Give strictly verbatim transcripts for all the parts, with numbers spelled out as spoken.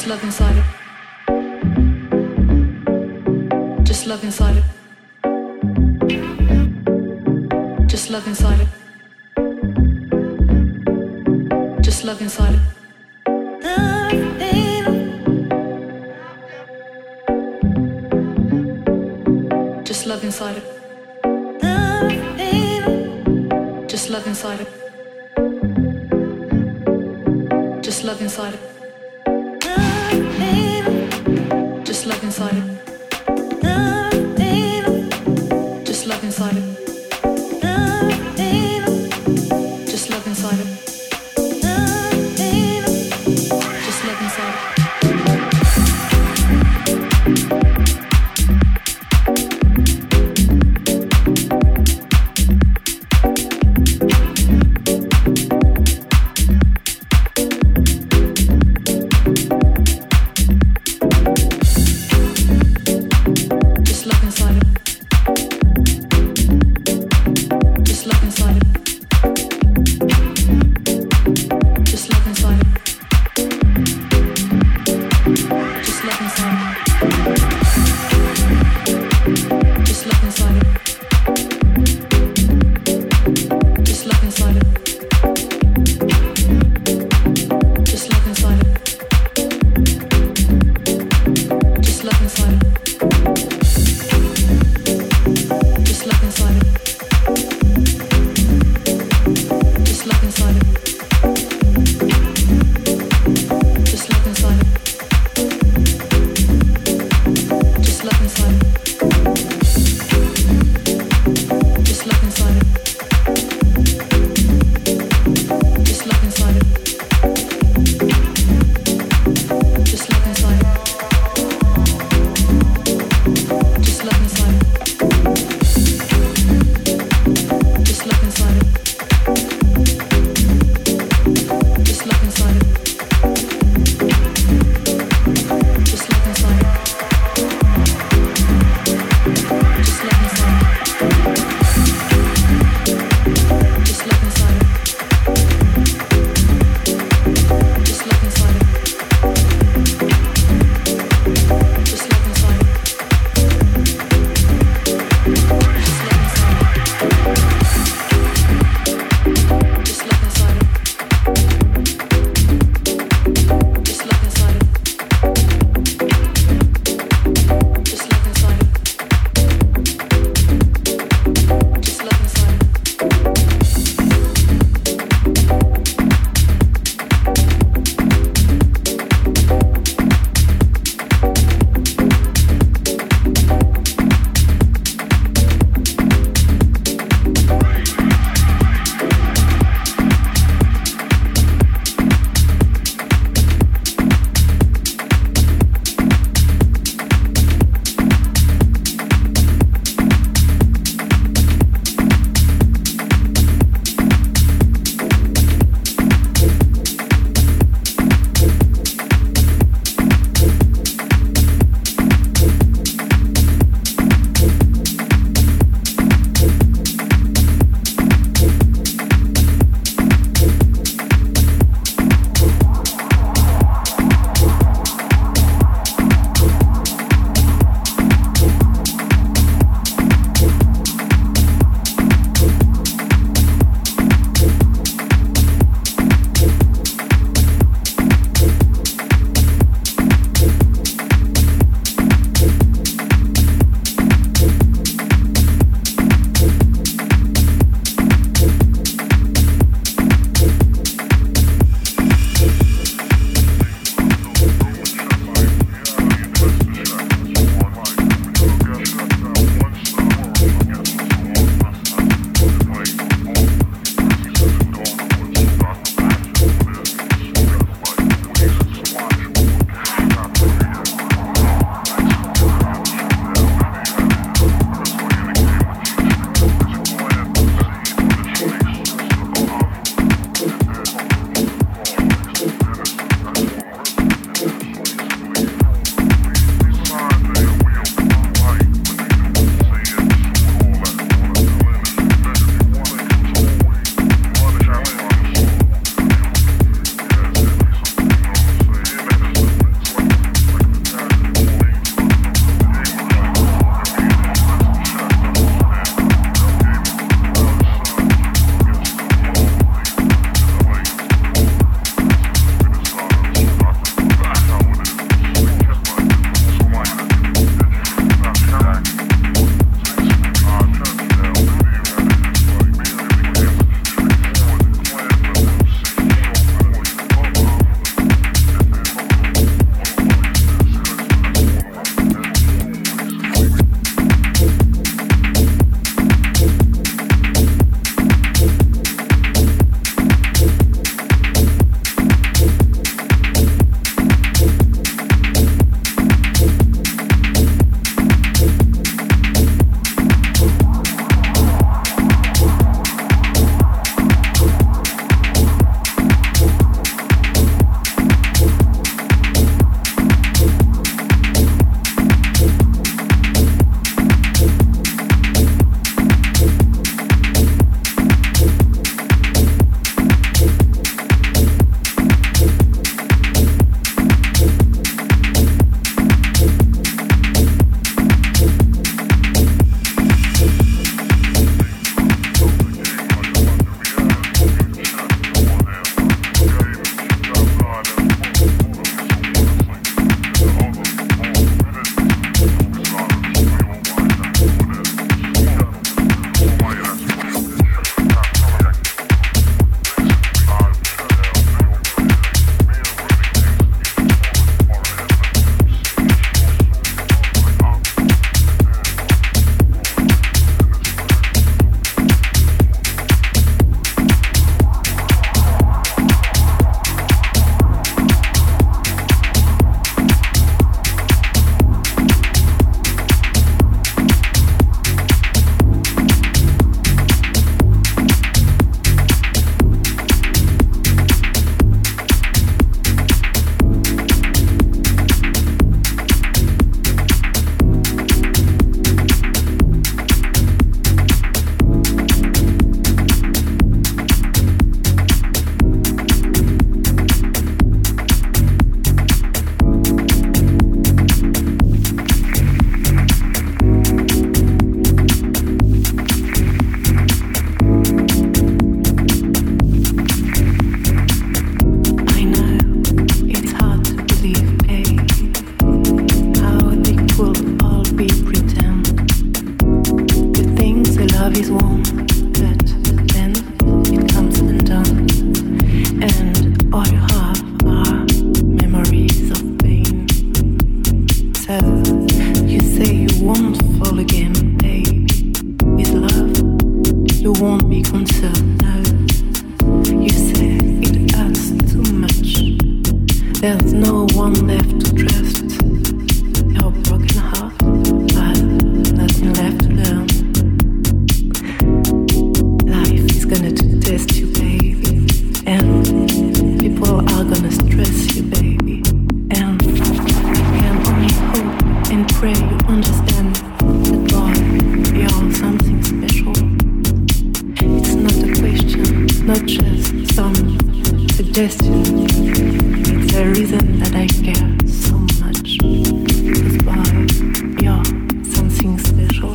love inside it. Just love inside it. Just love inside it. Just love inside it. Just love inside it. Just love inside it. Just love inside it. Just love inside it. Just love inside it. Just love inside it. Just love inside it. Just love inside it. one left to trust. Your broken heart, but nothing left to learn. Life is gonna test you, baby, and people are gonna stress you, baby. And I can only hope and pray you understand that, boy, you're something special. It's not a question, not just some suggestion. It's the reason that I care so much. Because, boy, you're something special.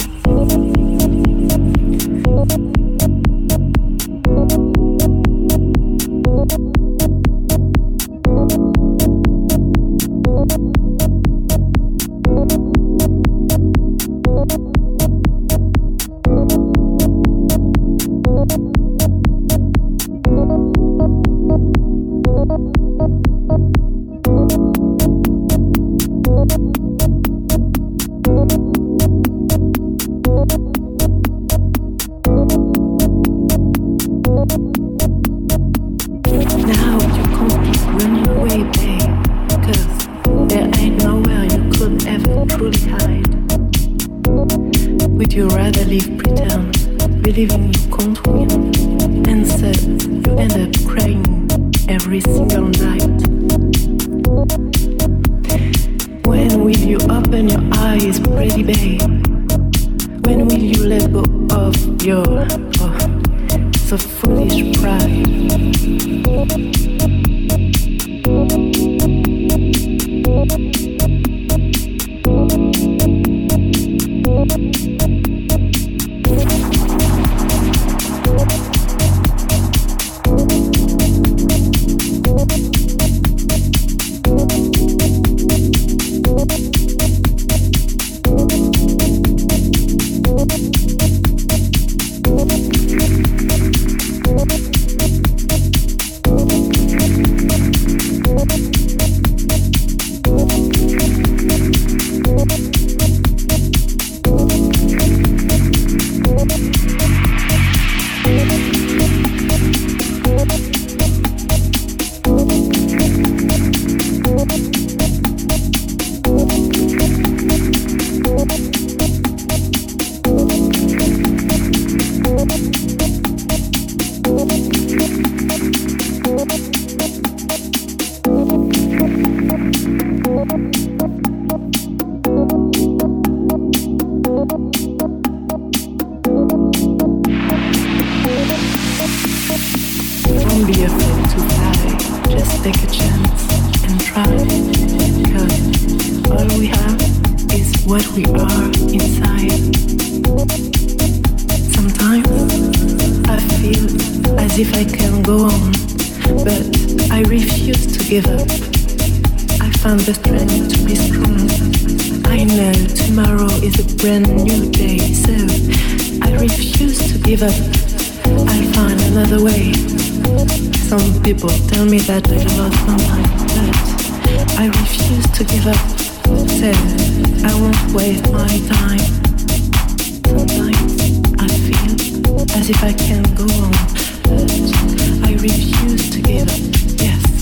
People tell me that I lost my mind, but I refuse to give up. So I won't waste my time. Sometimes I feel as if I can't go on, but I refuse to give up. Yes.